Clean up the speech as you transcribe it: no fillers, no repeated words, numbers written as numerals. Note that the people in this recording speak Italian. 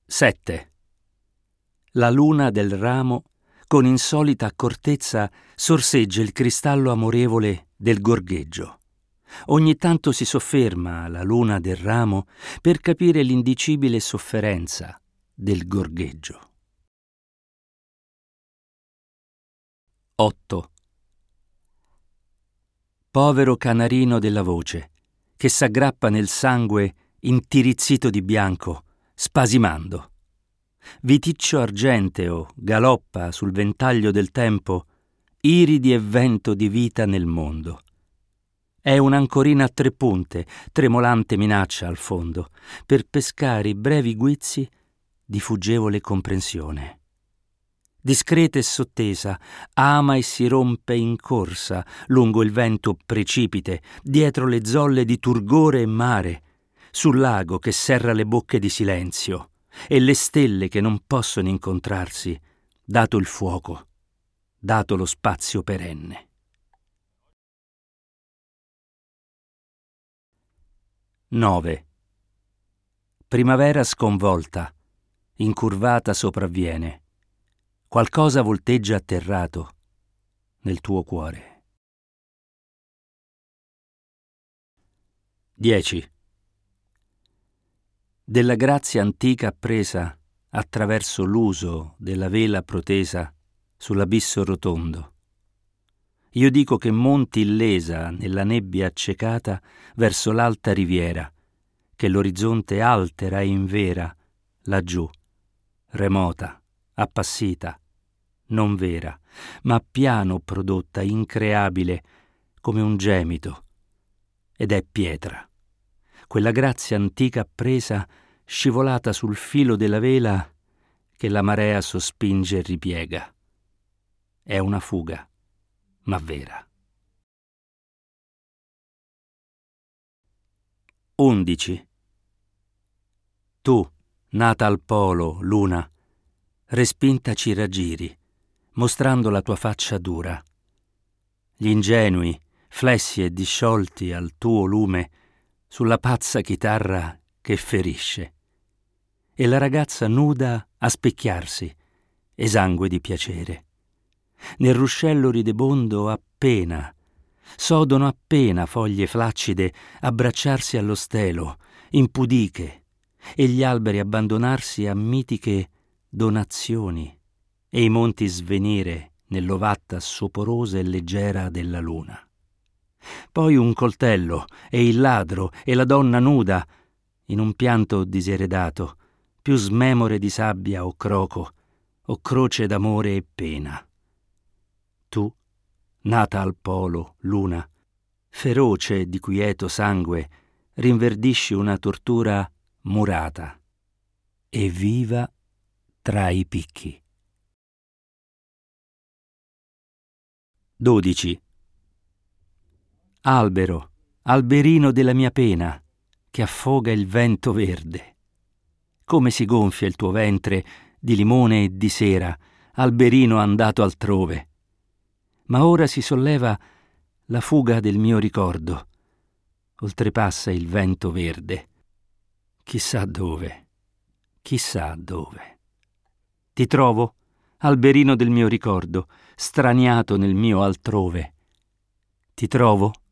7. La luna del ramo, con insolita accortezza, sorseggia il cristallo amorevole del gorgheggio. Ogni tanto si sofferma la luna del ramo per capire l'indicibile sofferenza del gorgheggio. 8. Povero canarino della voce, che s'aggrappa nel sangue intirizzito di bianco, spasimando. Viticcio argenteo galoppa sul ventaglio del tempo, iridi e vento di vita nel mondo. È un'ancorina a 3 punte, tremolante minaccia al fondo, per pescare i brevi guizzi di fuggevole comprensione. Discreta e sottesa, ama e si rompe in corsa, lungo il vento precipite, dietro le zolle di turgore e mare, sul lago che serra le bocche di silenzio, e le stelle che non possono incontrarsi, dato il fuoco, dato lo spazio perenne. 9. Primavera sconvolta, incurvata sopravviene. Qualcosa volteggia atterrato nel tuo cuore. 10. Della grazia antica appresa attraverso l'uso della vela protesa sull'abisso rotondo. Io dico che monti illesa nella nebbia accecata verso l'alta riviera, che l'orizzonte altera e invera laggiù, remota, appassita, non vera, ma piano prodotta, increabile, come un gemito, ed è pietra. Quella grazia antica appresa, scivolata sul filo della vela che la marea sospinge e ripiega. È una fuga, ma vera. 11. Tu, nata al polo, luna, respinta ci raggiri, mostrando la tua faccia dura. Gli ingenui, flessi e disciolti al tuo lume, sulla pazza chitarra che ferisce. E la ragazza nuda a specchiarsi, esangue di piacere. Nel ruscello ridebondo appena, sodono appena foglie flaccide abbracciarsi allo stelo, impudiche, e gli alberi abbandonarsi a mitiche donazioni, e i monti svenire nell'ovatta soporosa e leggera della luna. Poi un coltello, e il ladro, e la donna nuda, in un pianto diseredato, più smemore di sabbia o croco, o croce d'amore e pena. Tu, nata al polo, luna, feroce di quieto sangue, rinverdisci una tortura murata e viva tra i picchi. 12. Albero, alberino della mia pena, che affoga il vento verde. Come si gonfia il tuo ventre di limone e di sera, alberino andato altrove. Ma ora si solleva la fuga del mio ricordo, oltrepassa il vento verde. Chissà dove, chissà dove. Ti trovo, alberino del mio ricordo, straniato nel mio altrove. Ti trovo,